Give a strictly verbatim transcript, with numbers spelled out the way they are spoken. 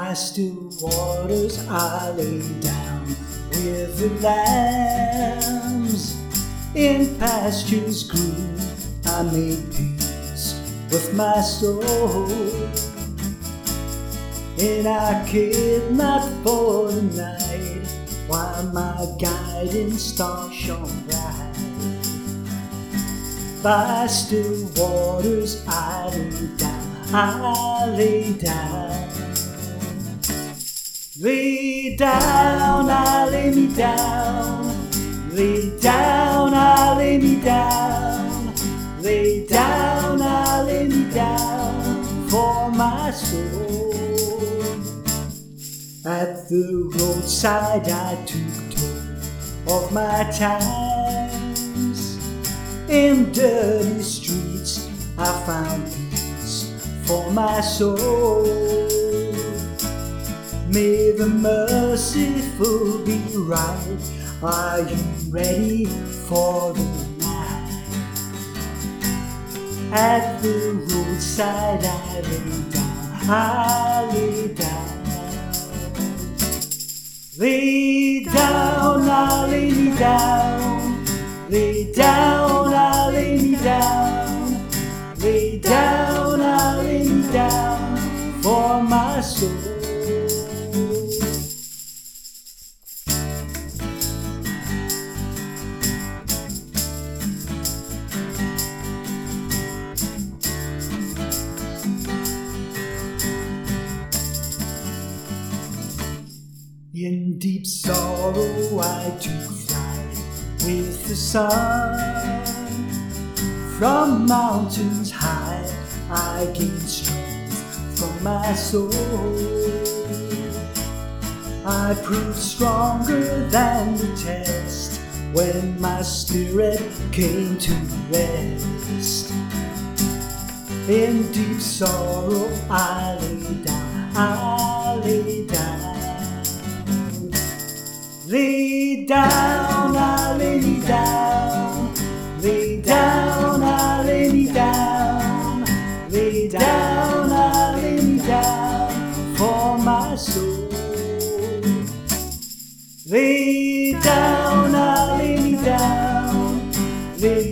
By still waters I lay down with the lambs. In pastures green I made peace with my soul, and I cared not for the night while my guiding star shone bright. By still waters I lay down, I lay down. Lay down, I lay me down. Lay down, I lay me down. Lay down, I lay me down for my soul. At the roadside I took toll of my times. In dirty streets I found peace for my soul. May the merciful be right. Are you ready for the night? At the roadside I lay down, I lay down. Lay down, I lay me down. Lay down, I lay me down. Lay down, I lay me down for my soul. In deep sorrow I took flight with the sun. From mountains high I gained strength from my soul. I proved stronger than the test when my spirit came to rest. In deep sorrow I lay down, I lay down. Lay down, I lay me down. Lay down, I lay me down. Lay down, I lay me down for my soul. Lay down, I lay me down. Lay